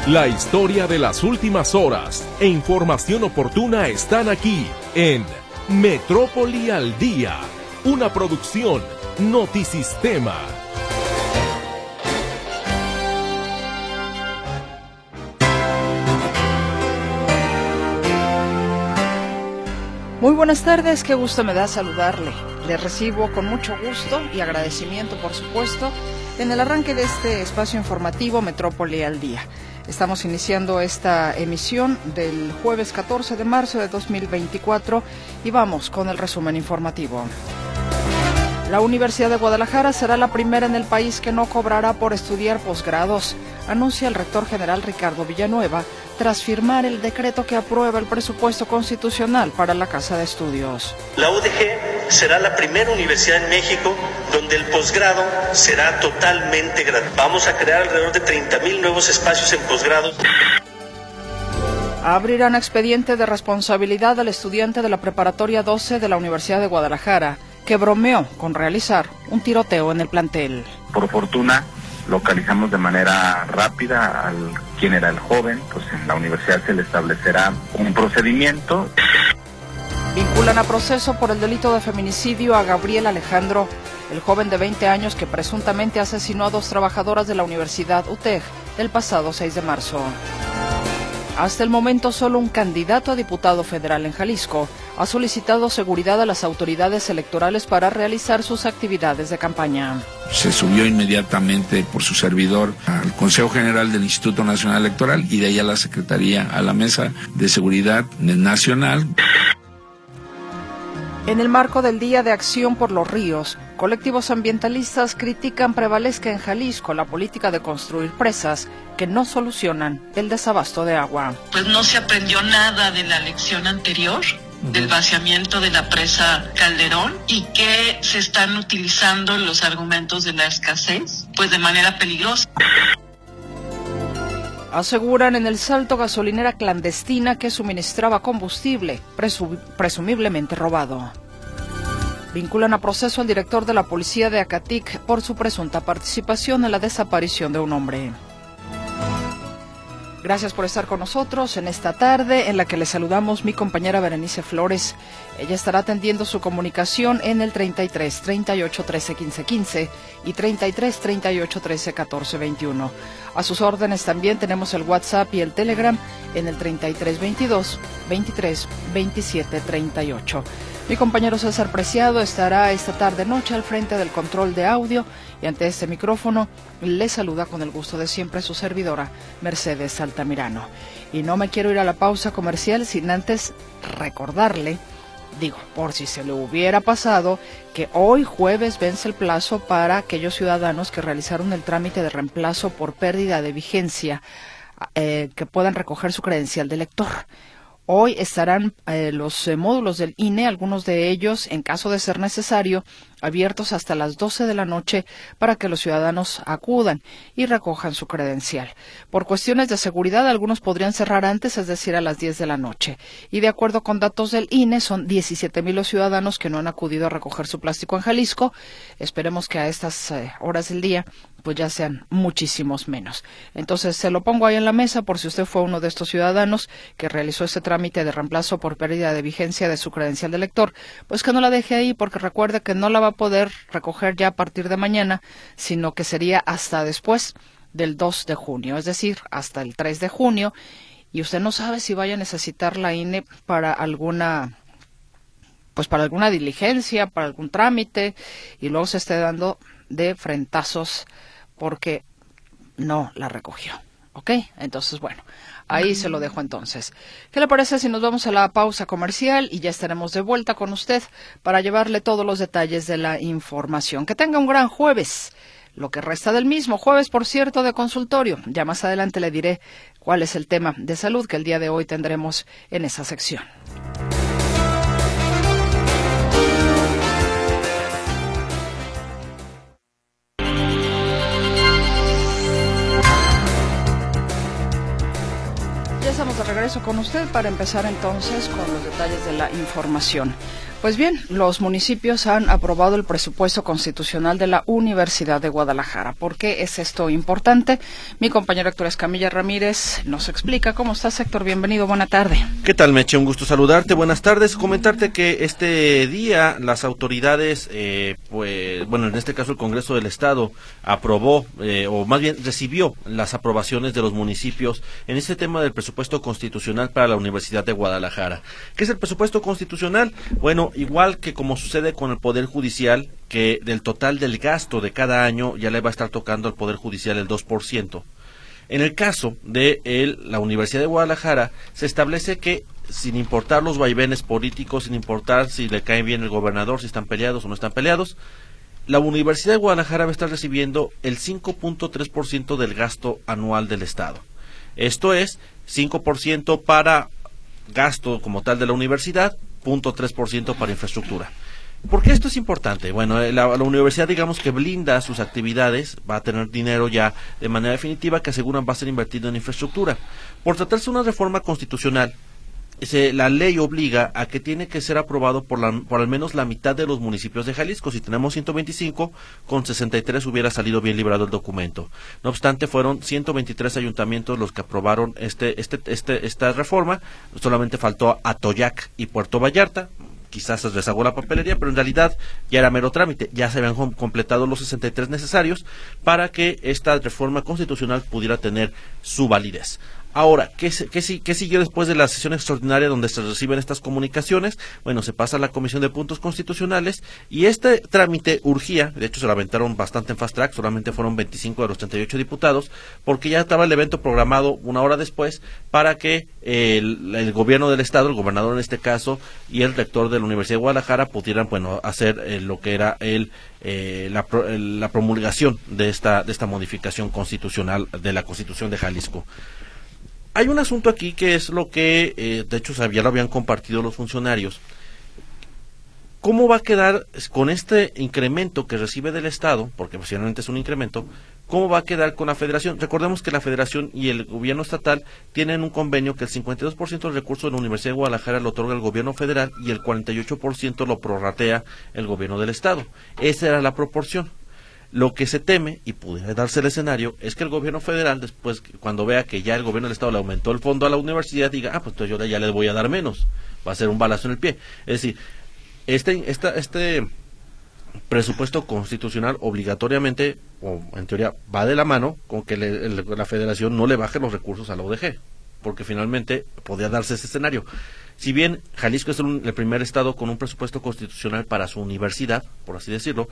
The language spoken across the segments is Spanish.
La historia de las últimas horas e información oportuna están aquí en Metrópoli al Día, una producción Notisistema. Muy buenas tardes, qué gusto me da saludarle. Le recibo con mucho gusto y agradecimiento, por supuesto, en el arranque de este espacio informativo Metrópoli al Día. Estamos iniciando esta emisión del jueves 14 de marzo de 2024 y vamos con el resumen informativo. La Universidad de Guadalajara será la primera en el país que no cobrará por estudiar posgrados, anuncia el rector general Ricardo Villanueva, tras firmar el decreto que aprueba el presupuesto constitucional para la Casa de Estudios. La UDG será la primera universidad en México donde el posgrado será totalmente gratuito. Vamos a crear alrededor de 30,000 nuevos espacios en posgrados. Abrirán expediente de responsabilidad al estudiante de la Preparatoria 12 de la Universidad de Guadalajara, que bromeó con realizar un tiroteo en el plantel. Por fortuna, localizamos de manera rápida al quien era el joven, pues en la universidad se le establecerá un procedimiento. Vinculan a proceso por el delito de feminicidio a Gabriel Alejandro, el joven de 20 años que presuntamente asesinó a 2 trabajadoras de la Universidad UTEG el pasado 6 de marzo. Hasta el momento, solo un candidato a diputado federal en Jalisco ha solicitado seguridad a las autoridades electorales para realizar sus actividades de campaña. Se subió inmediatamente por su servidor al Consejo General del Instituto Nacional Electoral y de ahí a la Secretaría, a la Mesa de Seguridad Nacional. En el marco del Día de Acción por los Ríos, colectivos ambientalistas critican prevalezca en Jalisco la política de construir presas que no solucionan el desabasto de agua. Pues no se aprendió nada de la lección anterior, del vaciamiento de la presa Calderón, y que se están utilizando los argumentos de la escasez, pues de manera peligrosa. Aseguran en El Salto gasolinera clandestina que suministraba combustible, presumiblemente robado. Vinculan a proceso al director de la policía de Acatic por su presunta participación en la desaparición de un hombre. Gracias por estar con nosotros en esta tarde en la que le saludamos mi compañera Berenice Flores. Ella estará atendiendo su comunicación en el 33 38 13 15 15 y 33 38 13 14 21. A sus órdenes también tenemos el WhatsApp y el Telegram en el 33 22 23 27 38. Mi compañero César Preciado estará esta tarde-noche al frente del control de audio y ante este micrófono le saluda con el gusto de siempre su servidora Mercedes Altamirano. Y no me quiero ir a la pausa comercial sin antes recordarle, por si se le hubiera pasado, que hoy jueves vence el plazo para aquellos ciudadanos que realizaron el trámite de reemplazo por pérdida de vigencia, que puedan recoger su credencial de lector. Hoy estarán los módulos del INE, algunos de ellos, en caso de ser necesario, abiertos hasta las 12 de la noche para que los ciudadanos acudan y recojan su credencial. Por cuestiones de seguridad, algunos podrían cerrar antes, es decir, a las 10 de la noche. Y de acuerdo con datos del INE, son 17,000 los ciudadanos que no han acudido a recoger su plástico en Jalisco. Esperemos que a estas horas del día pues ya sean muchísimos menos. Entonces se lo pongo ahí en la mesa por si usted fue uno de estos ciudadanos que realizó este trámite de reemplazo por pérdida de vigencia de su credencial de lector, pues que no la deje ahí, porque recuerde que no la va a poder recoger ya a partir de mañana, sino que sería hasta después del 2 de junio, es decir, hasta el 3 de junio, y usted no sabe si vaya a necesitar la INE para alguna diligencia, para algún trámite, y luego se esté dando de frentazos porque no la recogió. ¿Ok? Entonces, bueno, ahí se lo dejo entonces. ¿Qué le parece si nos vamos a la pausa comercial y ya estaremos de vuelta con usted para llevarle todos los detalles de la información? Que tenga un gran jueves, lo que resta del mismo. Jueves, por cierto, de consultorio. Ya más adelante le diré cuál es el tema de salud que el día de hoy tendremos en esa sección. Estamos de regreso con usted para empezar entonces con los detalles de la información. Pues bien, los municipios han aprobado el presupuesto constitucional de la Universidad de Guadalajara. ¿Por qué es esto importante? Mi compañero Héctor Escamilla Ramírez nos explica. ¿Cómo estás, Héctor? Bienvenido, buena tarde. ¿Qué tal, Meche? Un gusto saludarte. Buenas tardes. Comentarte que este día las autoridades, en este caso el Congreso del Estado, aprobó, o más bien recibió las aprobaciones de los municipios en este tema del presupuesto constitucional para la Universidad de Guadalajara. ¿Qué es el presupuesto constitucional? Bueno, igual que como sucede con el Poder Judicial, que del total del gasto de cada año ya le va a estar tocando al Poder Judicial el 2%. En el caso de la Universidad de Guadalajara, se establece que, sin importar los vaivenes políticos, sin importar si le cae bien el gobernador, si están peleados o no están peleados, la Universidad de Guadalajara va a estar recibiendo el 5.3% del gasto anual del Estado. Esto es 5% para gasto como tal de la universidad, 0.3% para infraestructura. ¿Por qué esto es importante? Bueno, la universidad, digamos que blinda sus actividades, va a tener dinero ya de manera definitiva que aseguran va a ser invertido en infraestructura. Por tratarse de una reforma constitucional, la ley obliga a que tiene que ser aprobado por al menos la mitad de los municipios de Jalisco. Si tenemos 125, con 63 hubiera salido bien librado el documento. No obstante, fueron 123 ayuntamientos los que aprobaron esta reforma. Solamente faltó Atoyac y Puerto Vallarta. Quizás se rezagó la papelería, pero en realidad ya era mero trámite. Ya se habían completado los 63 necesarios para que esta reforma constitucional pudiera tener su validez. Ahora, ¿qué siguió después de la sesión extraordinaria donde se reciben estas comunicaciones? Bueno, se pasa a la Comisión de Puntos Constitucionales y este trámite urgía, de hecho se lo aventaron bastante en fast track, solamente fueron 25 de los 38 diputados, porque ya estaba el evento programado una hora después para que el gobierno del Estado, el gobernador en este caso, y el rector de la Universidad de Guadalajara pudieran, hacer lo que era la promulgación de esta modificación constitucional de la Constitución de Jalisco. Hay un asunto aquí que es lo que, de hecho, ya lo habían compartido los funcionarios. ¿Cómo va a quedar con este incremento que recibe del Estado? Porque posiblemente es un incremento. ¿Cómo va a quedar con la Federación? Recordemos que la Federación y el gobierno estatal tienen un convenio que el 52% del recurso de la Universidad de Guadalajara lo otorga el gobierno federal y el 48% lo prorratea el gobierno del Estado. Esa era la proporción. Lo que se teme, y pudiera darse el escenario, es que el gobierno federal, después, cuando vea que ya el gobierno del Estado le aumentó el fondo a la universidad, diga, pues entonces yo ya les voy a dar menos. Va a ser un balazo en el pie. Es decir, este presupuesto constitucional obligatoriamente, o en teoría, va de la mano con que la federación no le baje los recursos a la UDG, porque finalmente podría darse ese escenario. Si bien Jalisco es el primer estado con un presupuesto constitucional para su universidad, por así decirlo,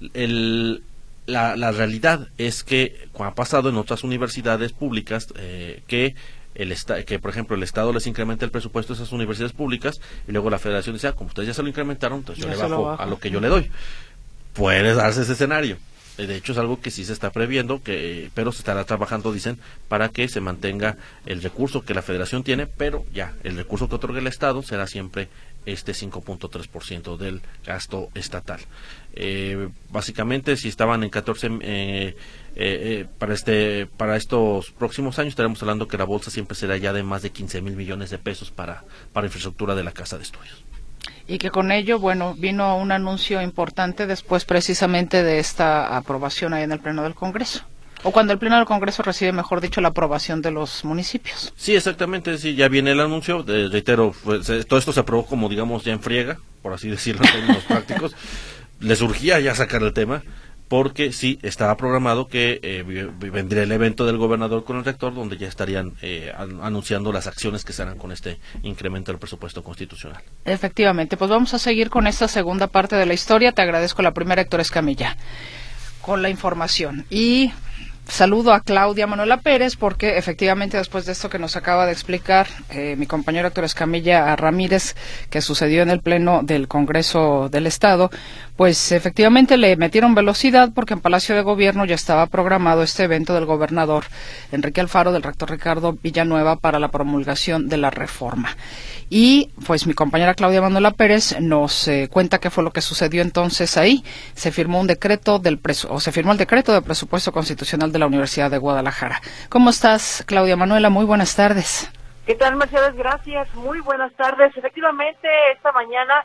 la realidad es que, como ha pasado en otras universidades públicas, que por ejemplo el Estado les incrementa el presupuesto a esas universidades públicas y luego la Federación dice, como ustedes ya se lo incrementaron, entonces yo le bajo a lo que yo le doy. Puede darse ese escenario. De hecho es algo que sí se está previendo, pero se estará trabajando, dicen, para que se mantenga el recurso que la Federación tiene, pero ya el recurso que otorga el Estado será siempre este 5.3% del gasto estatal. Básicamente, si estaban en 14 para estos próximos años, estaremos hablando que la bolsa siempre será ya de más de 15,000 millones de pesos para infraestructura de la Casa de Estudios. Y que con ello, vino un anuncio importante después precisamente de esta aprobación ahí en el Pleno del Congreso. O cuando el Pleno del Congreso recibe, mejor dicho, la aprobación de los municipios. Sí, exactamente, sí, ya viene el anuncio, reitero, todo esto se aprobó como, digamos, ya en friega, por así decirlo en términos prácticos. Les urgía ya sacar el tema, porque sí, estaba programado que vendría el evento del gobernador con el rector, donde ya estarían anunciando las acciones que se harán con este incremento del presupuesto constitucional. Efectivamente, pues vamos a seguir con esta segunda parte de la historia. Te agradezco la primera, Héctor Escamilla, con la información. Y saludo a Claudia Manuela Pérez, porque efectivamente después de esto que nos acaba de explicar mi compañero Héctor Escamilla Ramírez, que sucedió en el Pleno del Congreso del Estado, pues efectivamente le metieron velocidad, porque en Palacio de Gobierno ya estaba programado este evento del gobernador Enrique Alfaro, del rector Ricardo Villanueva, para la promulgación de la reforma. Y pues mi compañera Claudia Manuela Pérez nos cuenta qué fue lo que sucedió entonces ahí. Se firmó el decreto de presupuesto constitucional de la Universidad de Guadalajara. ¿Cómo estás, Claudia Manuela? Muy buenas tardes. ¿Qué tal, Mercedes? Gracias. Muy buenas tardes. Efectivamente, esta mañana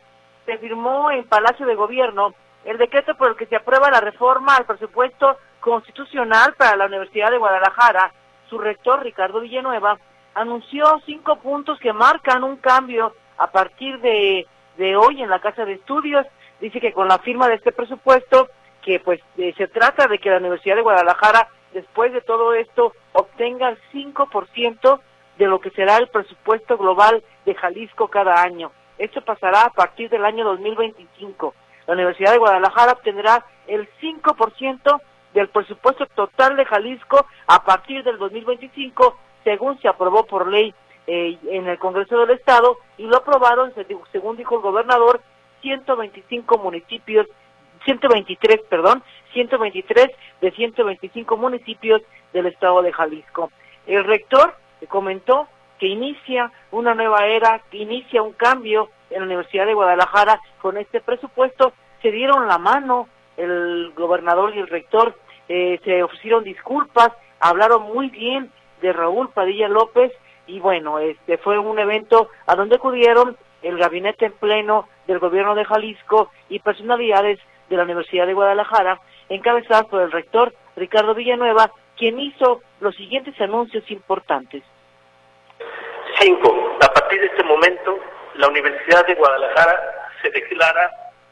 se firmó en Palacio de Gobierno el decreto por el que se aprueba la reforma al presupuesto constitucional para la Universidad de Guadalajara. Su rector, Ricardo Villanueva, anunció 5 puntos que marcan un cambio a partir de hoy en la Casa de Estudios. Dice que con la firma de este presupuesto, que pues se trata de que la Universidad de Guadalajara, después de todo esto, obtenga el 5% de lo que será el presupuesto global de Jalisco cada año. Esto pasará a partir del año 2025. La Universidad de Guadalajara obtendrá el 5% del presupuesto total de Jalisco a partir del 2025, según se aprobó por ley en el Congreso del Estado, y lo aprobaron, según dijo el gobernador, 123 de 125 municipios del Estado de Jalisco. El rector comentó que inicia una nueva era, que inicia un cambio en la Universidad de Guadalajara con este presupuesto. Se dieron la mano el gobernador y el rector, se ofrecieron disculpas, hablaron muy bien de Raúl Padilla López, y bueno, fue un evento a donde acudieron el gabinete en pleno del gobierno de Jalisco y personalidades de la Universidad de Guadalajara, encabezadas por el rector Ricardo Villanueva, quien hizo los siguientes anuncios importantes. 5. A partir de este momento, la Universidad de Guadalajara se declara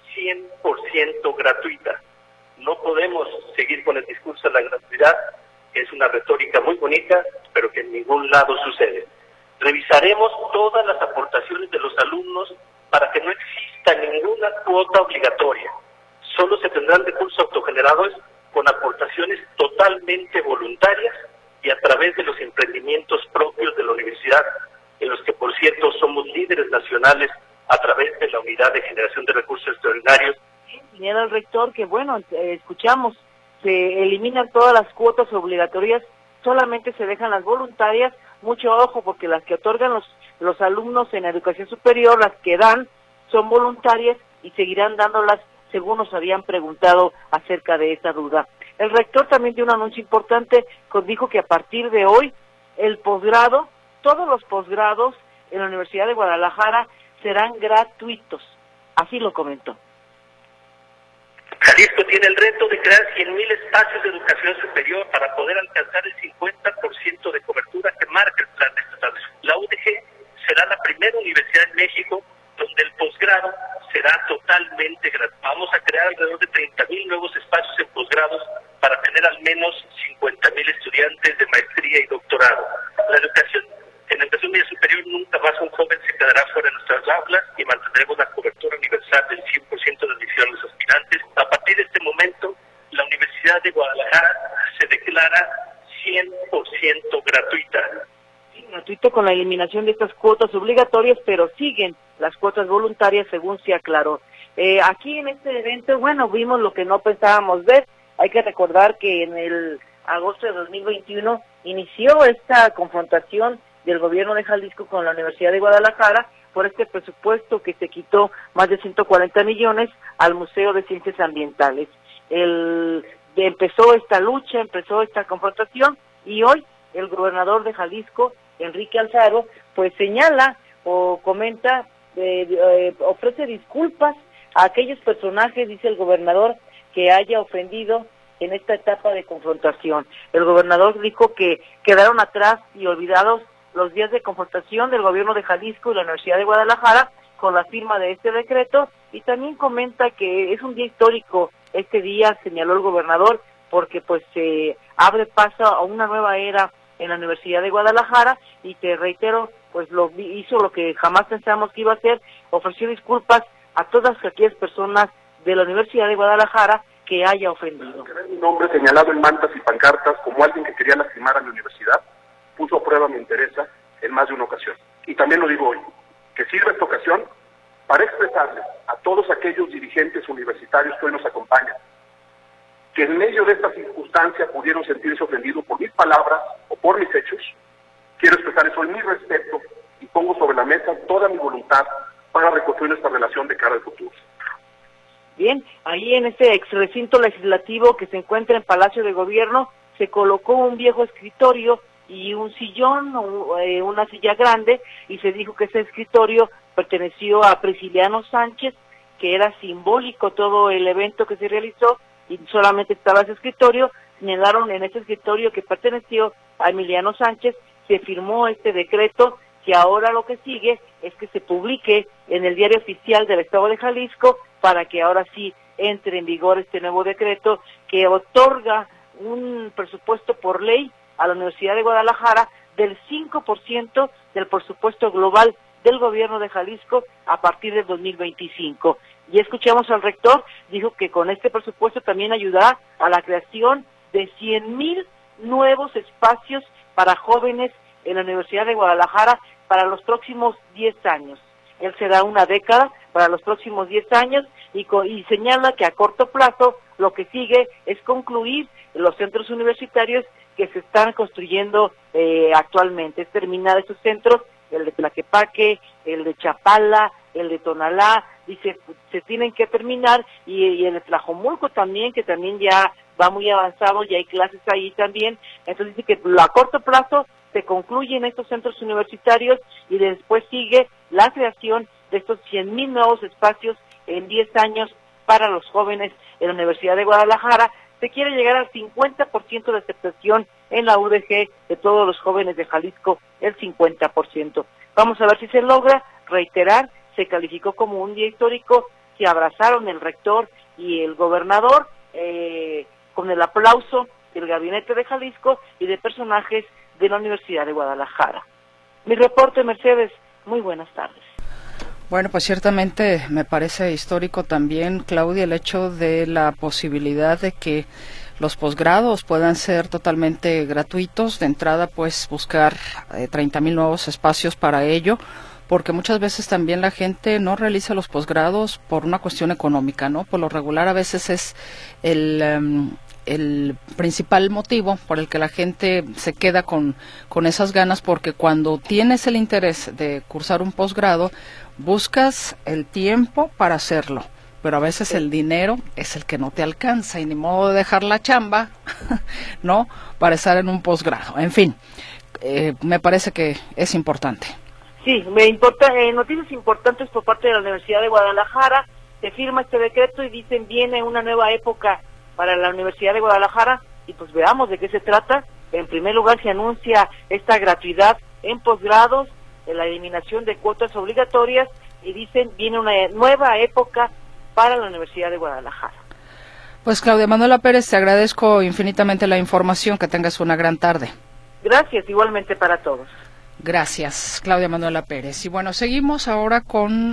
100% gratuita. No podemos seguir con el discurso de la gratuidad, que es una retórica muy bonita, pero que en ningún lado sucede. Revisaremos todas las aportaciones de los alumnos para que no exista ninguna cuota obligatoria. Solo se tendrán recursos autogenerados con aportaciones totalmente voluntarias y a través de los emprendimientos propios de la universidad, en los que, por cierto, somos líderes nacionales a través de la Unidad de Generación de Recursos Extraordinarios. Señala el rector que, bueno, escuchamos, se eliminan todas las cuotas obligatorias, solamente se dejan las voluntarias. Mucho ojo, porque las que otorgan los alumnos en educación superior, las que dan, son voluntarias y seguirán dándolas, según nos habían preguntado acerca de esa duda. El rector también dio un anuncio importante, dijo que a partir de hoy, el posgrado, todos los posgrados en la Universidad de Guadalajara serán gratuitos. Así lo comentó. Jalisco tiene el reto de crear 100,000 espacios de educación superior para poder alcanzar el 50% de cobertura que marca el plan estatal. La UDG será la primera universidad en México donde el posgrado será totalmente gratuito. Vamos a crear alrededor de 30,000 nuevos espacios en posgrados para tener al menos 50,000 estudiantes de maestría y doctorado. En la educación media superior nunca más un joven se quedará fuera de nuestras aulas y mantendremos la cobertura universal del 100% de admisión a los aspirantes. A partir de este momento, la Universidad de Guadalajara se declara 100% gratuita. Gratuito con la eliminación de estas cuotas obligatorias, pero siguen las cuotas voluntarias, según se aclaró. Aquí en este evento, bueno, vimos lo que no pensábamos ver. Hay que recordar que en el agosto de 2021 inició esta confrontación del gobierno de Jalisco con la Universidad de Guadalajara por este presupuesto que se quitó más de 140 millones al Museo de Ciencias Ambientales. Empezó esta lucha, empezó esta confrontación, y hoy el gobernador de Jalisco, Enrique Alfaro, pues señala o comenta, ofrece disculpas a aquellos personajes, dice el gobernador, que haya ofendido en esta etapa de confrontación. El gobernador dijo que quedaron atrás y olvidados los días de confrontación del gobierno de Jalisco y la Universidad de Guadalajara con la firma de este decreto, y también comenta que es un día histórico este día, señaló el gobernador, porque pues se abre paso a una nueva era en la Universidad de Guadalajara, y que, reitero, pues hizo lo que jamás pensamos que iba a hacer, ofreció disculpas a todas aquellas personas de la Universidad de Guadalajara que haya ofendido. Mi nombre señalado en mantas y pancartas como alguien que quería lastimar a mi universidad puso a prueba mi interés en más de una ocasión. Y también lo digo hoy, que sirva esta ocasión para expresarles a todos aquellos dirigentes universitarios que hoy nos acompañan, que en medio de esta circunstancia pudieron sentirse ofendidos por mis palabras o por mis hechos. Quiero expresarles hoy mi respeto y pongo sobre la mesa toda mi voluntad para reconstruir nuestra relación de cara al futuro. Bien, ahí en este ex recinto legislativo que se encuentra en Palacio de Gobierno, se colocó un viejo escritorio y un sillón, una silla grande, y se dijo que ese escritorio perteneció a Prisciliano Sánchez, que era simbólico todo el evento que se realizó y solamente estaba ese escritorio. Señalaron en ese escritorio que perteneció a Emiliano Sánchez, se firmó este decreto, que ahora lo que sigue es que se publique en el Diario Oficial del Estado de Jalisco para que ahora sí entre en vigor este nuevo decreto que otorga un presupuesto por ley a la Universidad de Guadalajara del 5% del presupuesto global del gobierno de Jalisco a partir del 2025. Y escuchamos al rector, dijo que con este presupuesto también ayudará a la creación de 100,000 nuevos espacios para jóvenes en la Universidad de Guadalajara para los próximos 10 años. Él se da una década para los próximos 10 años y señala que a corto plazo lo que sigue es concluir los centros universitarios que se están construyendo actualmente. Es terminar esos centros, el de Tlaquepaque, el de Chapala, el de Tonalá, dice, se tienen que terminar, y el de Tlajomulco también, que también ya va muy avanzado, ya hay clases ahí también. Entonces dice que a corto plazo se concluyen estos centros universitarios y después sigue la creación de estos 100,000 nuevos espacios en 10 años para los jóvenes en la Universidad de Guadalajara. Se quiere llegar al 50% de aceptación en la UDG de todos los jóvenes de Jalisco, el 50%. Vamos a ver si se logra. Reiterar, se calificó como un día histórico, se abrazaron el rector y el gobernador con el aplauso del gabinete de Jalisco y de personajes de la Universidad de Guadalajara. Mi reporte, Mercedes, muy buenas tardes. Bueno, pues ciertamente me parece histórico también, Claudia, el hecho de la posibilidad de que los posgrados puedan ser totalmente gratuitos. De entrada, pues buscar 30,000 nuevos espacios para ello, porque muchas veces también la gente no realiza los posgrados por una cuestión económica, ¿no? Por lo regular a veces es el principal motivo por el que la gente se queda con esas ganas, porque cuando tienes el interés de cursar un posgrado, buscas el tiempo para hacerlo, pero a veces el dinero es el que no te alcanza y ni modo de dejar la chamba, ¿no?, para estar en un posgrado. En fin, me parece que es importante. Sí, noticias importantes por parte de la Universidad de Guadalajara. Se firma este decreto y dicen viene una nueva época para la Universidad de Guadalajara, y pues veamos de qué se trata. En primer lugar, se anuncia esta gratuidad en posgrados, la eliminación de cuotas obligatorias, y dicen viene una nueva época para la Universidad de Guadalajara. Pues Claudia Manuela Pérez, te agradezco infinitamente la información, que tengas una gran tarde. Gracias, igualmente para todos. Gracias, Claudia Manuela Pérez. Y bueno, seguimos ahora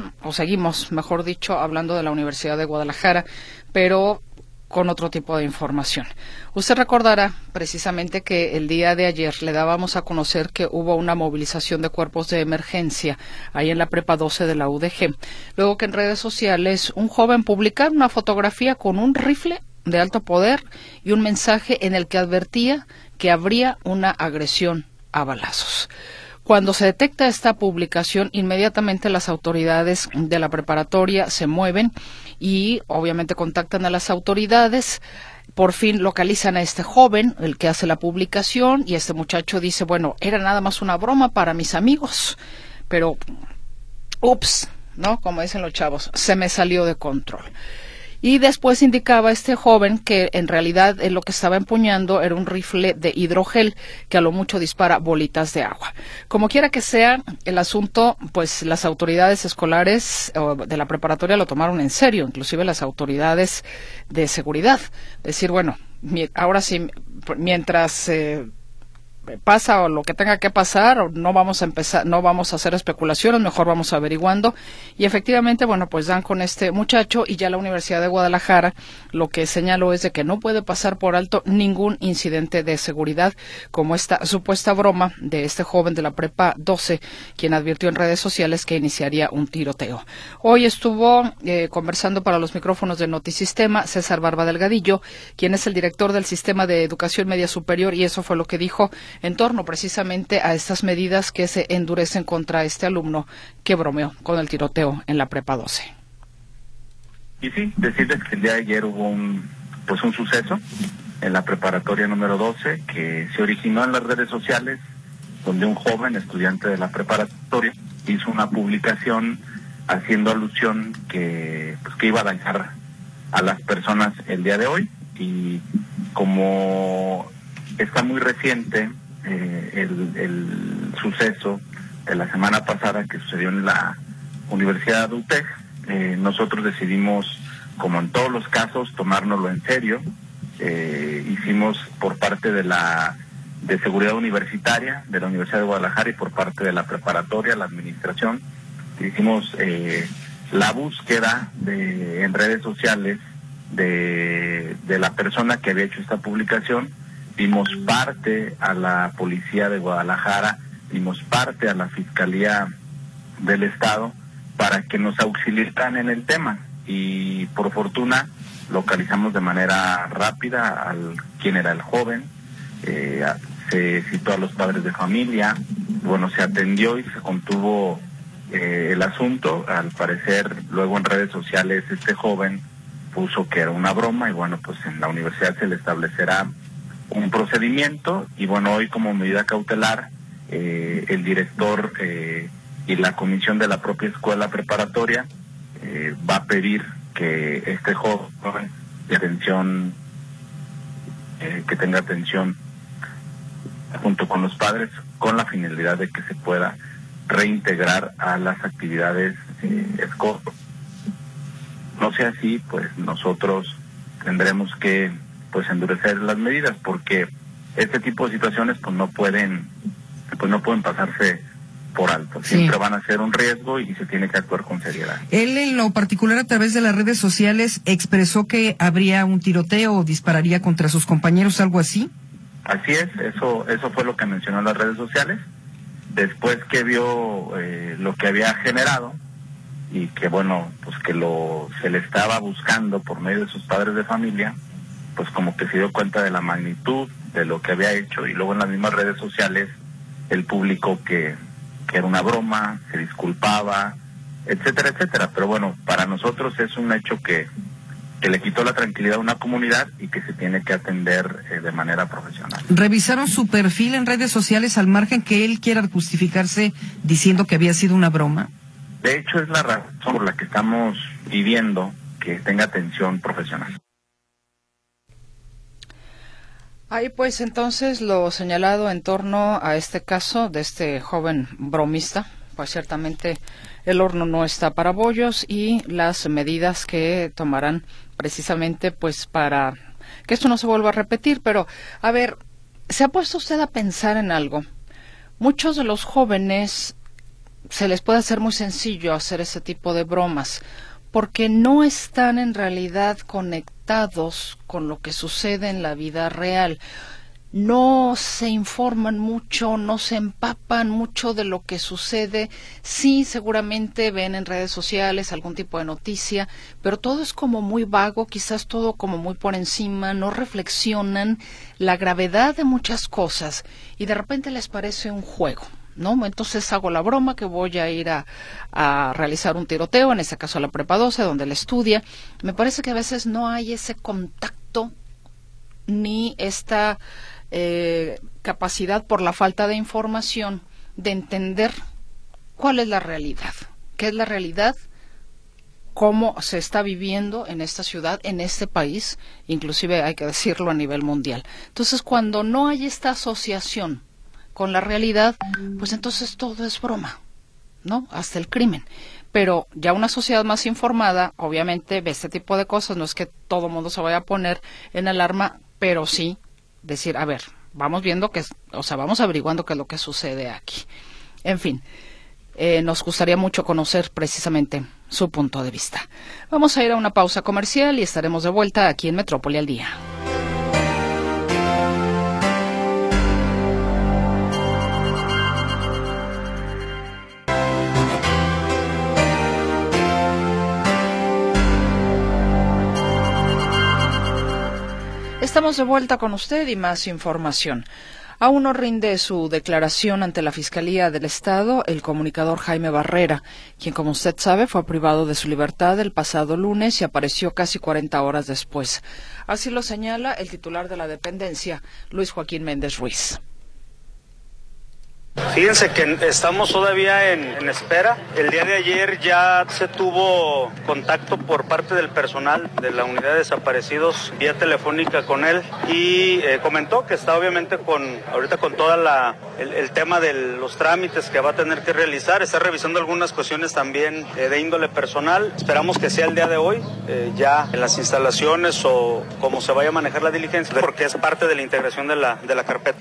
mejor dicho, hablando de la Universidad de Guadalajara, pero con otro tipo de información. Usted recordará precisamente que el día de ayer le dábamos a conocer que hubo una movilización de cuerpos de emergencia ahí en la Prepa 12 de la UDG, luego que en redes sociales un joven publicara una fotografía con un rifle de alto poder y un mensaje en el que advertía que habría una agresión a balazos. Cuando se detecta esta publicación, inmediatamente las autoridades de la preparatoria se mueven y obviamente contactan a las autoridades. Por fin localizan a este joven, el que hace la publicación, y este muchacho dice, bueno, era nada más una broma para mis amigos, pero ups, ¿no? Como dicen los chavos, se me salió de control. Y después indicaba este joven que en realidad lo que estaba empuñando era un rifle de hidrogel que a lo mucho dispara bolitas de agua. Como quiera que sea el asunto, pues las autoridades escolares de la preparatoria lo tomaron en serio, inclusive las autoridades de seguridad. Decir, bueno, ahora sí, mientras pasa o lo que tenga que pasar, no vamos a hacer especulaciones, mejor vamos averiguando. Y efectivamente, bueno, pues dan con este muchacho, y ya la Universidad de Guadalajara lo que señaló es de que no puede pasar por alto ningún incidente de seguridad, como esta supuesta broma de este joven de la Prepa 12, quien advirtió en redes sociales que iniciaría un tiroteo. Hoy estuvo conversando para los micrófonos de Notisistema César Barba Delgadillo, quien es el director del Sistema de Educación Media Superior, y eso fue lo que dijo en torno precisamente a estas medidas que se endurecen contra este alumno que bromeó con el tiroteo en la Prepa 12. Y sí, decirles que el día de ayer hubo un suceso en la preparatoria número 12 que se originó en las redes sociales, donde un joven estudiante de la preparatoria hizo una publicación haciendo alusión que iba a dañar a las personas el día de hoy. Y como está muy reciente el suceso de la semana pasada que sucedió en la Universidad de UTEC, nosotros decidimos, como en todos los casos, tomárnoslo en serio. Hicimos por parte de Seguridad Universitaria de la Universidad de Guadalajara y por parte de la preparatoria, la administración, hicimos la búsqueda en redes sociales de la persona que había hecho esta publicación. Dimos parte a la Policía de Guadalajara, dimos parte a la Fiscalía del Estado para que nos auxiliaran en el tema, y por fortuna localizamos de manera rápida quién era el joven. Se citó a los padres de familia, bueno, se atendió y se contuvo el asunto. Al parecer, luego en redes sociales este joven puso que era una broma, y bueno, pues en la universidad se le establecerá un procedimiento. Y bueno, hoy como medida cautelar, el director y la comisión de la propia escuela preparatoria va a pedir que este joven que tenga atención junto con los padres, con la finalidad de que se pueda reintegrar a las actividades escolares. No sea así, pues nosotros tendremos que endurecer las medidas, porque este tipo de situaciones pues no pueden pasarse por alto. Siempre van a ser un riesgo y se tiene que actuar con seriedad. Él, en lo particular, a través de las redes sociales, expresó que habría un tiroteo o dispararía contra sus compañeros, algo así. Así es, eso fue lo que mencionó en las redes sociales. Después que vio lo que había generado y que bueno, pues que se le estaba buscando por medio de sus padres de familia, pues como que se dio cuenta de la magnitud de lo que había hecho, y luego en las mismas redes sociales él publicó que era una broma, se disculpaba, etcétera, etcétera. Pero bueno, para nosotros es un hecho que le quitó la tranquilidad a una comunidad y que se tiene que atender de manera profesional. ¿Revisaron su perfil en redes sociales al margen que él quiera justificarse diciendo que había sido una broma? De hecho, es la razón por la que estamos pidiendo que tenga atención profesional. Ahí pues entonces lo señalado en torno a este caso de este joven bromista. Pues ciertamente el horno no está para bollos, y las medidas que tomarán precisamente pues para que esto no se vuelva a repetir. Pero, a ver, ¿se ha puesto usted a pensar en algo? Muchos de los jóvenes se les puede hacer muy sencillo hacer ese tipo de bromas, porque no están en realidad conectados con lo que sucede en la vida real. No se informan mucho, no se empapan mucho de lo que sucede. Sí, seguramente ven en redes sociales algún tipo de noticia, pero todo es como muy vago, quizás todo como muy por encima, no reflexionan la gravedad de muchas cosas y de repente les parece un juego, ¿no? Entonces hago la broma que voy a ir a realizar un tiroteo, en este caso a la Prepa 12, donde él estudia. Me parece que a veces no hay ese contacto ni esta capacidad, por la falta de información, de entender cuál es la realidad, qué es la realidad, cómo se está viviendo en esta ciudad, en este país, inclusive hay que decirlo a nivel mundial. Entonces, cuando no hay esta asociación con la realidad, pues entonces todo es broma, ¿no? Hasta el crimen. Pero ya una sociedad más informada, obviamente, ve este tipo de cosas. No es que todo el mundo se vaya a poner en alarma, pero sí decir, a ver, vamos viendo vamos averiguando qué es lo que sucede aquí. En fin, nos gustaría mucho conocer precisamente su punto de vista. Vamos a ir a una pausa comercial y estaremos de vuelta aquí en Metrópoli al Día. Estamos de vuelta con usted y más información. Aún no rinde su declaración ante la Fiscalía del Estado el comunicador Jaime Barrera, quien, como usted sabe, fue privado de su libertad el pasado lunes y apareció casi 40 horas después. Así lo señala el titular de la dependencia, Luis Joaquín Méndez Ruiz. Fíjense que estamos todavía en espera. El día de ayer ya se tuvo contacto por parte del personal de la unidad de desaparecidos vía telefónica con él y comentó que está obviamente ahorita con toda el tema de los trámites que va a tener que realizar. Está revisando algunas cuestiones también de índole personal. Esperamos que sea el día de hoy ya en las instalaciones o cómo se vaya a manejar la diligencia, porque es parte de la integración de la carpeta.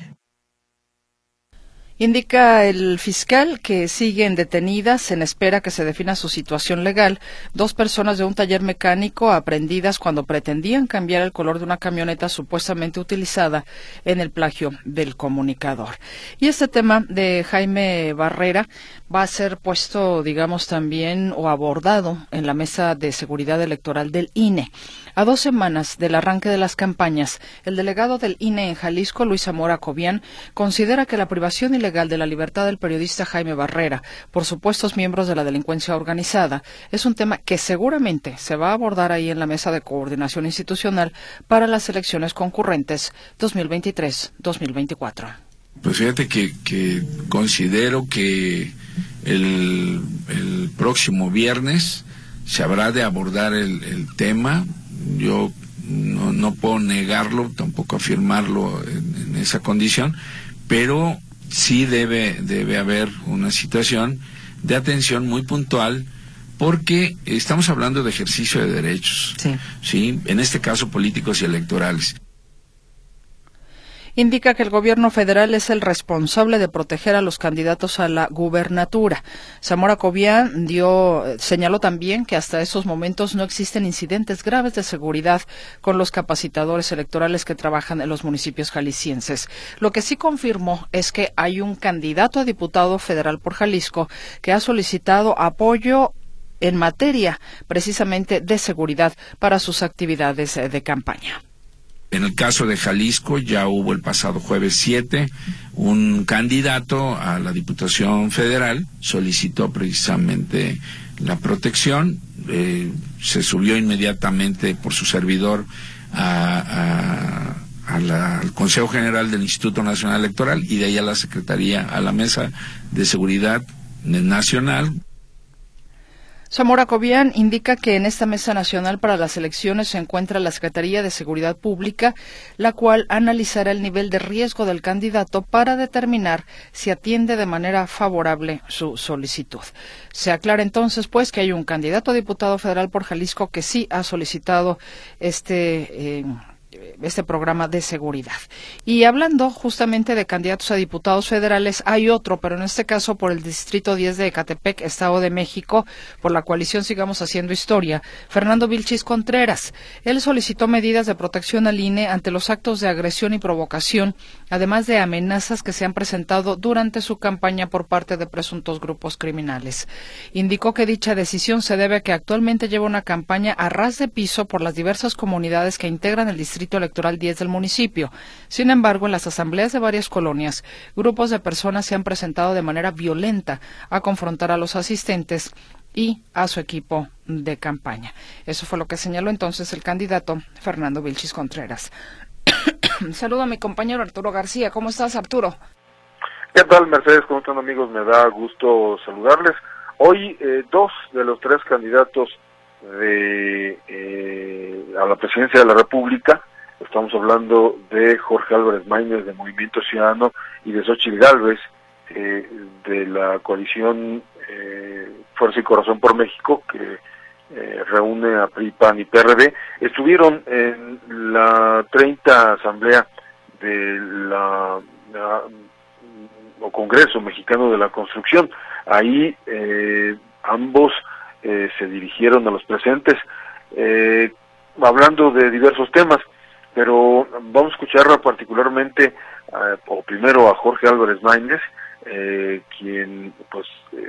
Indica el fiscal que siguen detenidas en espera que se defina su situación legal 2 personas de un taller mecánico aprehendidas cuando pretendían cambiar el color de una camioneta supuestamente utilizada en el plagio del comunicador. Y este tema de Jaime Barrera va a ser puesto, digamos, también o abordado en la mesa de seguridad electoral del INE. A 2 semanas del arranque de las campañas, el delegado del INE en Jalisco, Luis Zamora Cobian, considera que la privación ilegal de la libertad del periodista Jaime Barrera por supuestos miembros de la delincuencia organizada es un tema que seguramente se va a abordar ahí en la mesa de coordinación institucional para las elecciones concurrentes 2023-2024. Pues fíjate que considero que el próximo viernes se habrá de abordar el tema. Yo no puedo negarlo, tampoco afirmarlo en esa condición, pero sí debe haber una situación de atención muy puntual, porque estamos hablando de ejercicio de derechos, sí, en este caso políticos y electorales. Indica que el gobierno federal es el responsable de proteger a los candidatos a la gubernatura. Zamora Cobian señaló también que hasta esos momentos no existen incidentes graves de seguridad con los capacitadores electorales que trabajan en los municipios jaliscienses. Lo que sí confirmó es que hay un candidato a diputado federal por Jalisco que ha solicitado apoyo en materia precisamente de seguridad para sus actividades de campaña. En el caso de Jalisco ya hubo el pasado jueves 7 un candidato a la Diputación Federal, solicitó precisamente la protección, se subió inmediatamente por su servidor al Consejo General del Instituto Nacional Electoral y de ahí a la Secretaría, a la Mesa de Seguridad Nacional. Zamora Cobian indica que en esta Mesa Nacional para las Elecciones se encuentra la Secretaría de Seguridad Pública, la cual analizará el nivel de riesgo del candidato para determinar si atiende de manera favorable su solicitud. Se aclara entonces, pues, que hay un candidato a diputado federal por Jalisco que sí ha solicitado este programa de seguridad. Y hablando justamente de candidatos a diputados federales, hay otro, pero en este caso por el Distrito 10 de Ecatepec, Estado de México, por la coalición Sigamos Haciendo Historia, Fernando Vilchis Contreras. Él solicitó medidas de protección al INE ante los actos de agresión y provocación, además de amenazas que se han presentado durante su campaña por parte de presuntos grupos criminales. Indicó que dicha decisión se debe a que actualmente lleva una campaña a ras de piso por las diversas comunidades que integran el Distrito Electoral 10 del municipio. Sin embargo, en las asambleas de varias colonias, grupos de personas se han presentado de manera violenta a confrontar a los asistentes y a su equipo de campaña. Eso fue lo que señaló entonces el candidato Fernando Vilchis Contreras. Saludo a mi compañero Arturo García. ¿Cómo estás, Arturo? ¿Qué tal, Mercedes? ¿Cómo están, amigos? Me da gusto saludarles. Hoy, 2 de los 3 candidatos a la presidencia de la República, estamos hablando de Jorge Álvarez Maínez de Movimiento Ciudadano y de Xóchitl Gálvez de la coalición Fuerza y Corazón por México, que reúne a PRI, PAN y PRD, estuvieron en la 30 asamblea de o Congreso Mexicano de la Construcción. Ahí ambos se dirigieron a los presentes hablando de diversos temas, pero vamos a escuchar particularmente o primero a Jorge Álvarez Maínez, quien pues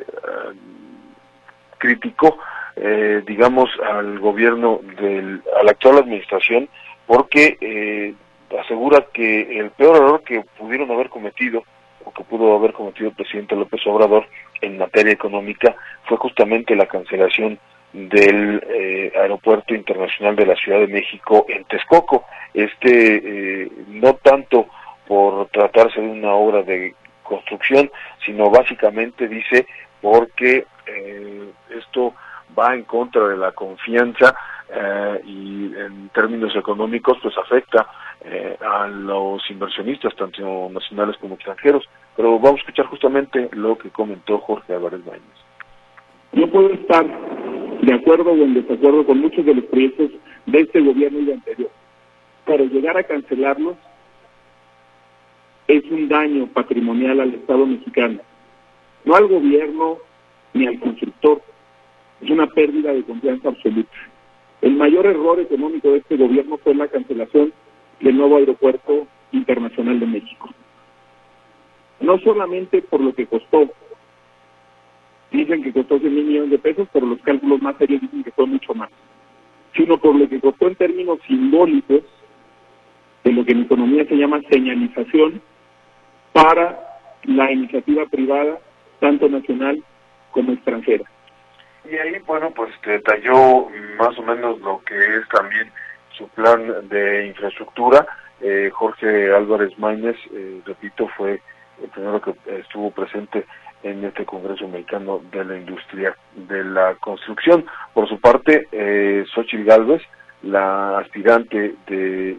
criticó digamos al gobierno a la actual administración, porque asegura que el peor error que pudieron haber cometido o que pudo haber cometido el presidente López Obrador en materia económica fue justamente la cancelación del Aeropuerto Internacional de la Ciudad de México en Texcoco. No tanto por tratarse de una obra de construcción, sino básicamente dice porque esto va en contra de la confianza y en términos económicos pues afecta a los inversionistas, tanto nacionales como extranjeros. Pero vamos a escuchar justamente lo que comentó Jorge Álvarez Maínez. No puedo estar de acuerdo o en desacuerdo con muchos de los proyectos de este gobierno y de anterior, pero llegar a cancelarlos es un daño patrimonial al Estado mexicano, no al gobierno ni al constructor. Es una pérdida de confianza absoluta. El mayor error económico de este gobierno fue la cancelación del nuevo aeropuerto internacional de México. No solamente por lo que costó, dicen que costó 100,000 millones de pesos, pero los cálculos más serios dicen que fue mucho más, sino por lo que costó en términos simbólicos de lo que en economía se llama señalización para la iniciativa privada, tanto nacional como extranjera. Y ahí, bueno, pues detalló más o menos lo que es también su plan de infraestructura. Jorge Álvarez Maínez, repito, fue el primero que estuvo presente en este Congreso Mexicano de la Industria de la Construcción. Por su parte, Xóchitl Gálvez, la aspirante de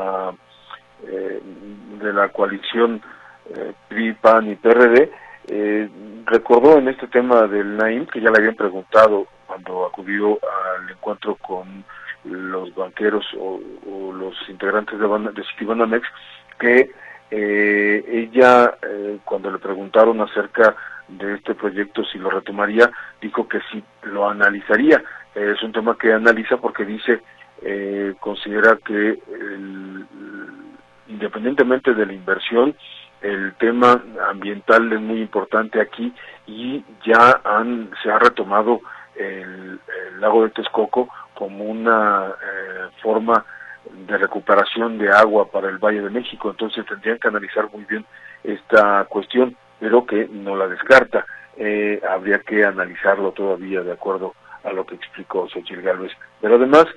la coalición PRI, PAN y PRD, recordó en este tema del Naim, que ya le habían preguntado cuando acudió al encuentro con los banqueros o los integrantes de Citibanamex, que ella, cuando le preguntaron acerca de este proyecto, si lo retomaría, dijo que sí lo analizaría. Es un tema que analiza porque dice, considera que independientemente de la inversión, el tema ambiental es muy importante aquí y ya se ha retomado el lago de Texcoco como una forma de recuperación de agua para el Valle de México. Entonces tendrían que analizar muy bien esta cuestión, pero que no la descarta. Habría que analizarlo todavía de acuerdo a lo que explicó Xóchitl Gálvez. Pero además,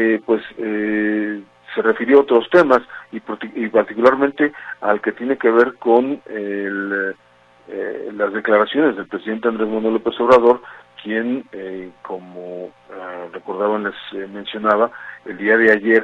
se refirió a otros temas y particularmente al que tiene que ver con las declaraciones del presidente Andrés Manuel López Obrador, quien, como recordaban, les mencionaba, el día de ayer,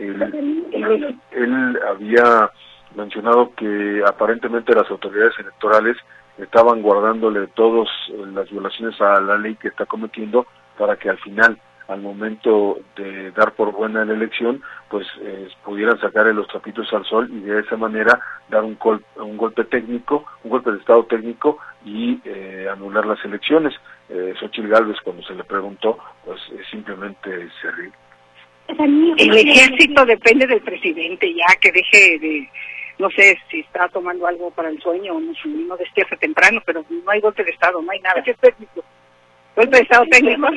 él había mencionado que aparentemente las autoridades electorales estaban guardándole todas las violaciones a la ley que está cometiendo para que al final, al momento de dar por buena la elección, pues pudieran sacarle los trapitos al sol y de esa manera dar un golpe técnico, un golpe de estado técnico y anular las elecciones. Xóchitl Gálvez, cuando se le preguntó, pues simplemente se rió. El ejército depende del presidente, ya que deje de, no sé si está tomando algo para el sueño o no despierta temprano, pero no hay golpe de estado, no hay nada. ¿Qué es técnico? Golpe de estado técnico.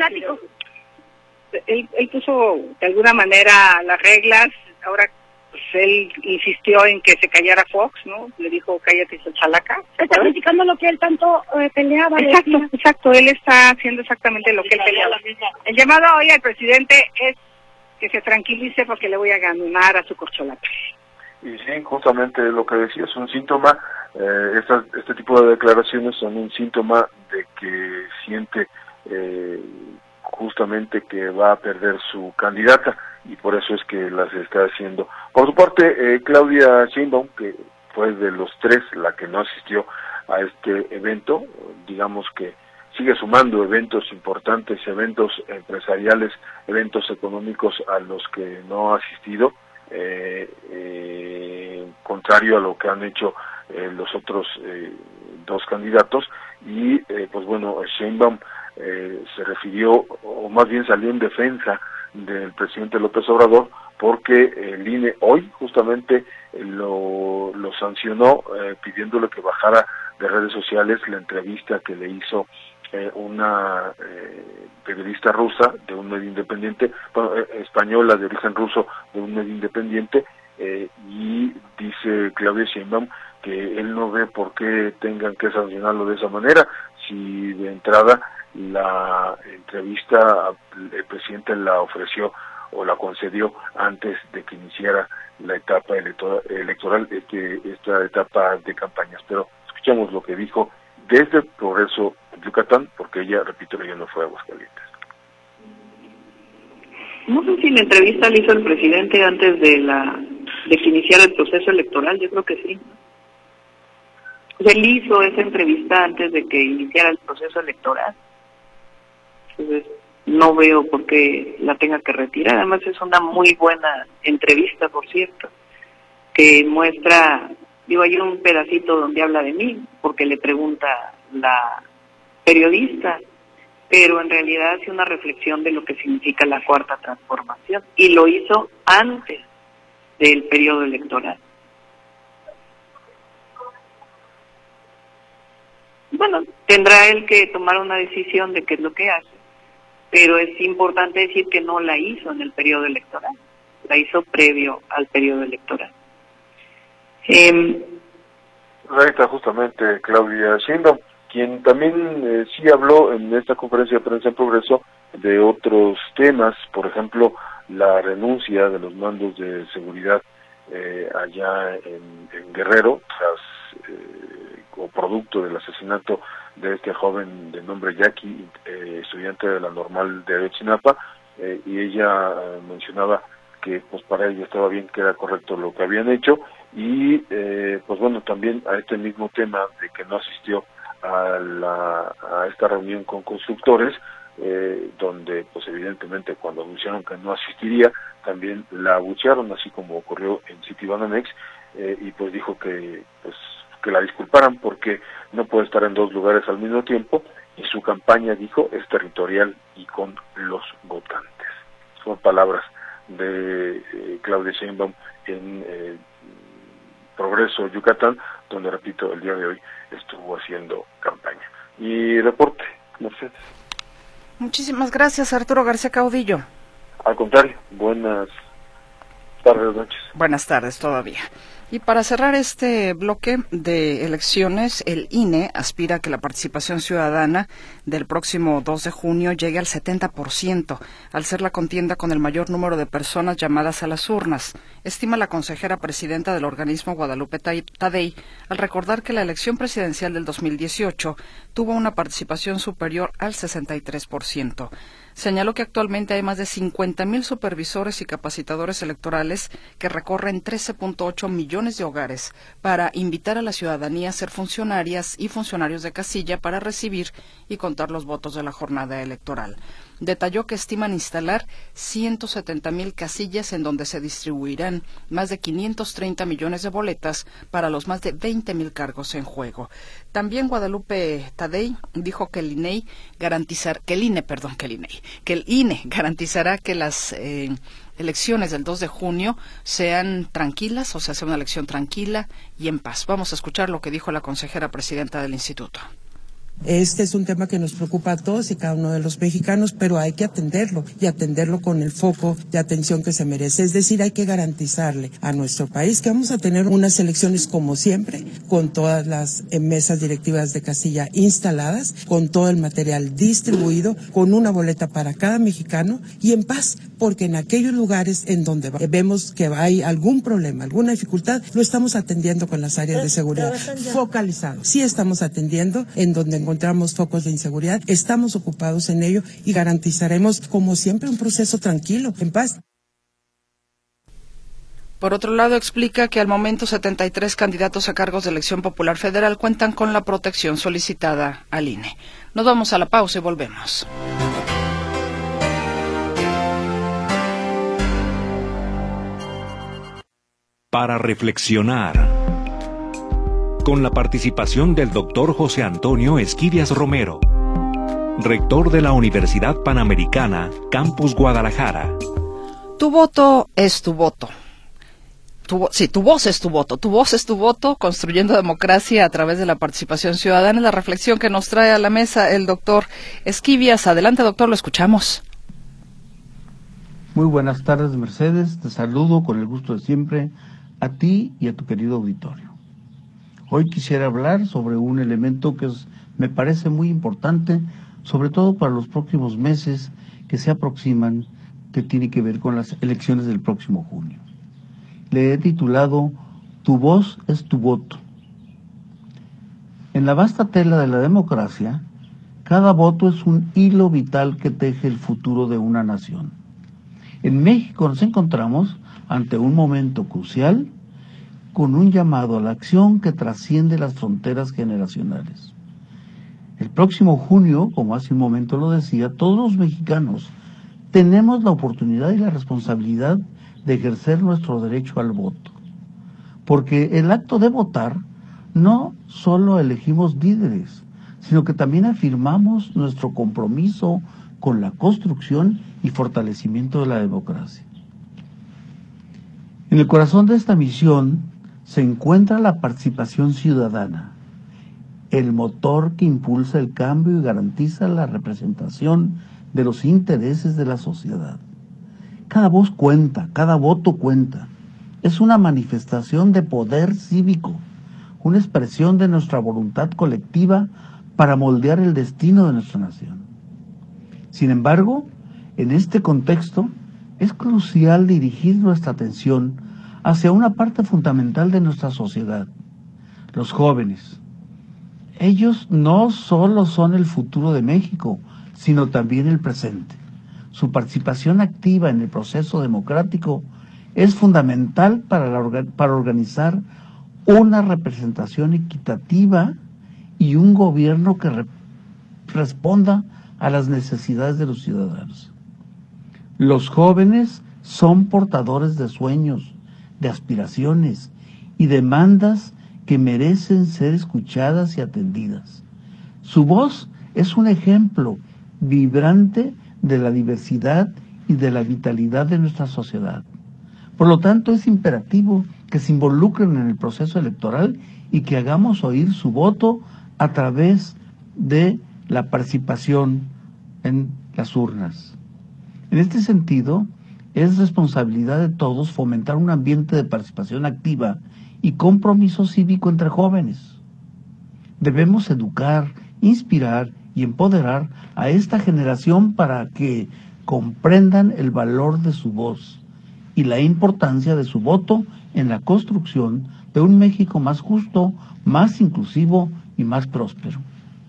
Él puso de alguna manera las reglas. Ahora pues él insistió en que se callara Fox, ¿no? Le dijo cállate chalaca. Está criticando lo que él tanto peleaba. Exacto, él está haciendo exactamente lo que él peleaba. El llamado hoy al presidente es que se tranquilice porque le voy a ganar a su corcholata. Y sí, justamente lo que decía es un síntoma, este tipo de declaraciones son un síntoma de que siente justamente que va a perder su candidata y por eso es que las está haciendo. Por su parte, Claudia Sheinbaum, que fue de los tres la que no asistió a este evento, digamos que sigue sumando eventos importantes, eventos empresariales, eventos económicos a los que no ha asistido, contrario a lo que han hecho los otros dos candidatos, y pues bueno, Sheinbaum se refirió, o más bien salió en defensa del presidente López Obrador, porque el INE hoy justamente lo sancionó pidiéndole que bajara de redes sociales la entrevista que le hizo una periodista rusa de un medio independiente, bueno, española de origen ruso de un medio independiente, y dice Claudia Sheinbaum que él no ve por qué tengan que sancionarlo de esa manera, si de entrada la entrevista el presidente la ofreció o la concedió antes de que iniciara la etapa electoral, esta etapa de campañas. Pero escuchemos lo que dijo desde Progreso Yucatán, porque ella, repito, ella no fue a Aguascalientes. No sé si la entrevista la hizo el presidente antes de que iniciara el proceso electoral, yo creo que sí. O sea, él hizo esa entrevista antes de que iniciara el proceso electoral. Entonces, no veo por qué la tenga que retirar. Además, es una muy buena entrevista, por cierto, que muestra, hay un pedacito donde habla de mí, porque le pregunta la periodista, pero en realidad hace una reflexión de lo que significa la Cuarta Transformación, y lo hizo antes del periodo electoral. Bueno, tendrá él que tomar una decisión de qué es lo que hace, pero es importante decir que no la hizo en el periodo electoral, la hizo previo al periodo electoral. Ahí está justamente Claudia Sheinbaum, quien también sí habló en esta conferencia de prensa en Progreso de otros temas, por ejemplo, la renuncia de los mandos de seguridad allá en Guerrero, o producto del asesinato de este joven de nombre Jackie, estudiante de la Normal de Ayotzinapa, y ella mencionaba que pues para ella estaba bien, que era correcto lo que habían hecho, y pues bueno, también a este mismo tema de que no asistió a esta reunión con constructores, donde pues evidentemente cuando anunciaron que no asistiría, también la abuchearon, así como ocurrió en Citibanamex, y pues dijo que la disculparan porque no puede estar en dos lugares al mismo tiempo, y su campaña, dijo, es territorial y con los votantes. Son palabras de Claudia Sheinbaum en Progreso Yucatán, donde, repito, el día de hoy estuvo haciendo campaña. Y reporte, Mercedes. Muchísimas gracias, Arturo García Caudillo. Al contrario, buenas tardes, noches. Buenas tardes todavía. Y para cerrar este bloque de elecciones, el INE aspira a que la participación ciudadana del próximo 2 de junio llegue al 70%, al ser la contienda con el mayor número de personas llamadas a las urnas, estima la consejera presidenta del organismo Guadalupe Tadei, al recordar que la elección presidencial del 2018 tuvo una participación superior al 63%. Señaló que actualmente hay más de 50,000 supervisores y capacitadores electorales que recorren 13.8 millones de hogares para invitar a la ciudadanía a ser funcionarias y funcionarios de casilla para recibir y contar los votos de la jornada electoral. Detalló que estiman instalar 170,000 casillas en donde se distribuirán más de 530 millones de boletas para los más de 20,000 cargos en juego. También Guadalupe Tadei dijo que el INE garantizará que las elecciones del 2 de junio sean tranquilas, o sea, sea una elección tranquila y en paz. Vamos a escuchar lo que dijo la consejera presidenta del instituto. Este es un tema que nos preocupa a todos y cada uno de los mexicanos, pero hay que atenderlo y atenderlo con el foco de atención que se merece. Es decir, hay que garantizarle a nuestro país que vamos a tener unas elecciones como siempre, con todas las mesas directivas de casilla instaladas, con todo el material distribuido, con una boleta para cada mexicano y en paz, porque en aquellos lugares en donde vemos que hay algún problema, alguna dificultad, lo estamos atendiendo con las áreas de seguridad focalizados. Sí estamos atendiendo en donde encontramos focos de inseguridad, estamos ocupados en ello y garantizaremos, como siempre, un proceso tranquilo, en paz. Por otro lado, explica que al momento 73 candidatos a cargos de elección popular federal cuentan con la protección solicitada al INE. Nos vamos a la pausa y volvemos. Para reflexionar, con la participación del Dr. José Antonio Esquivias Romero, rector de la Universidad Panamericana, Campus Guadalajara. Tu voto es tu voto. Tu voz es tu voto. Tu voz es tu voto, construyendo democracia a través de la participación ciudadana. La reflexión que nos trae a la mesa el doctor Esquivias. Adelante, doctor, lo escuchamos. Muy buenas tardes, Mercedes. Te saludo con el gusto de siempre a ti y a tu querido auditorio. Hoy quisiera hablar sobre un elemento que me parece muy importante, sobre todo para los próximos meses que se aproximan, que tiene que ver con las elecciones del próximo junio. Le he titulado Tu voz es tu voto. En la vasta tela de la democracia, cada voto es un hilo vital que teje el futuro de una nación. En México nos encontramos ante un momento crucial con un llamado a la acción que trasciende las fronteras generacionales. El próximo junio, como hace un momento lo decía, todos los mexicanos tenemos la oportunidad y la responsabilidad de ejercer nuestro derecho al voto. Porque el acto de votar no solo elegimos líderes, sino que también afirmamos nuestro compromiso con la construcción y fortalecimiento de la democracia. En el corazón de esta misión se encuentra la participación ciudadana, el motor que impulsa el cambio y garantiza la representación de los intereses de la sociedad. Cada voz cuenta, cada voto cuenta. Es una manifestación de poder cívico, una expresión de nuestra voluntad colectiva para moldear el destino de nuestra nación. Sin embargo, en este contexto, es crucial dirigir nuestra atención hacia una parte fundamental de nuestra sociedad, los jóvenes. Ellos no solo son el futuro de México, sino también el presente. Su participación activa en el proceso democrático es fundamental para organizar una representación equitativa y un gobierno que responda a las necesidades de los ciudadanos. Los jóvenes son portadores de sueños, de aspiraciones y demandas que merecen ser escuchadas y atendidas. Su voz es un ejemplo vibrante de la diversidad y de la vitalidad de nuestra sociedad. Por lo tanto, es imperativo que se involucren en el proceso electoral y que hagamos oír su voto a través de la participación en las urnas. En este sentido, es responsabilidad de todos fomentar un ambiente de participación activa y compromiso cívico entre jóvenes. Debemos educar, inspirar y empoderar a esta generación para que comprendan el valor de su voz y la importancia de su voto en la construcción de un México más justo, más inclusivo y más próspero.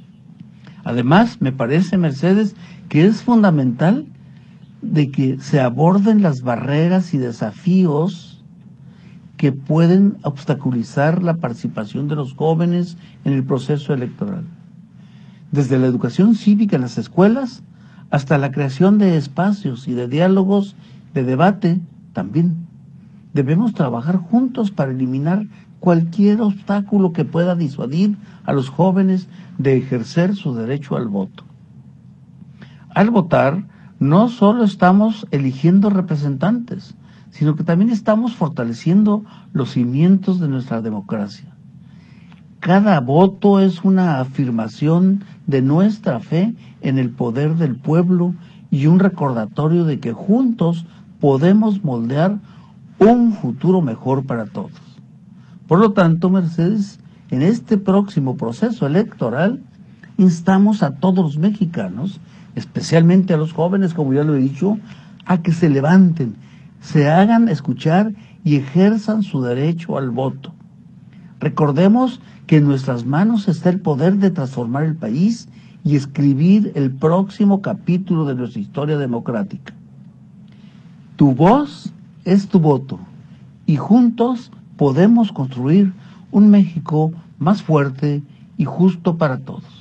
Además, me parece, Mercedes, que es fundamental de que se aborden las barreras y desafíos que pueden obstaculizar la participación de los jóvenes en el proceso electoral. Desde la educación cívica en las escuelas hasta la creación de espacios y de diálogos, de debate también. Debemos trabajar juntos para eliminar cualquier obstáculo que pueda disuadir a los jóvenes de ejercer su derecho al voto. Al votar, no solo estamos eligiendo representantes, sino que también estamos fortaleciendo los cimientos de nuestra democracia. Cada voto es una afirmación de nuestra fe en el poder del pueblo y un recordatorio de que juntos podemos moldear un futuro mejor para todos. Por lo tanto, Mercedes, en este próximo proceso electoral, instamos a todos los mexicanos, especialmente a los jóvenes, como ya lo he dicho, a que se levanten, se hagan escuchar y ejerzan su derecho al voto. Recordemos que en nuestras manos está el poder de transformar el país y escribir el próximo capítulo de nuestra historia democrática. Tu voz es tu voto y juntos podemos construir un México más fuerte y justo para todos.